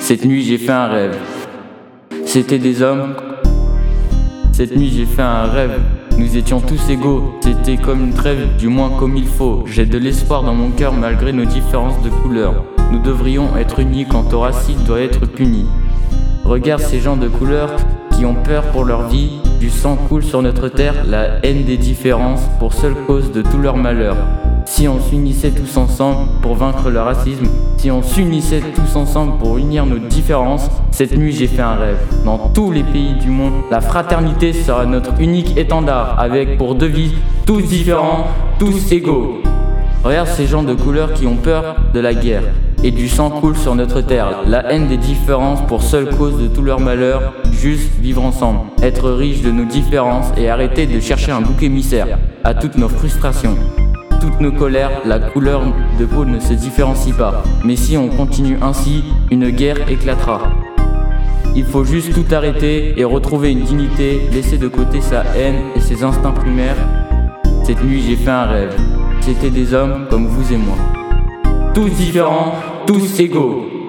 Cette nuit j'ai fait un rêve. C'était des hommes. Cette nuit j'ai fait un rêve. Nous étions tous égaux. C'était comme une trêve, du moins comme il faut. J'ai de l'espoir dans mon cœur malgré nos différences de couleur. Nous devrions être unis quand ton racisme doit être puni. Regarde ces gens de couleur qui ont peur pour leur vie. Du sang coule sur notre terre, la haine des différences pour seule cause de tout leur malheur. Si on s'unissait tous ensemble pour vaincre le racisme, si on s'unissait tous ensemble pour unir nos différences, cette nuit j'ai fait un rêve. Dans tous les pays du monde, la fraternité sera notre unique étendard, avec pour devise tous différents, tous égaux. Regarde ces gens de couleur qui ont peur de la guerre. Et du sang coule sur notre terre, la haine des différences pour seule cause de tout leur malheur, juste vivre ensemble, être riche de nos différences et arrêter de chercher un bouc émissaire à toutes nos frustrations. Toutes nos colères, la couleur de peau ne se différencie pas. Mais si on continue ainsi, une guerre éclatera. Il faut juste tout arrêter et retrouver une dignité, laisser de côté sa haine et ses instincts primaires. Cette nuit j'ai fait un rêve. C'était des hommes comme vous et moi. Tous différents, tous égaux.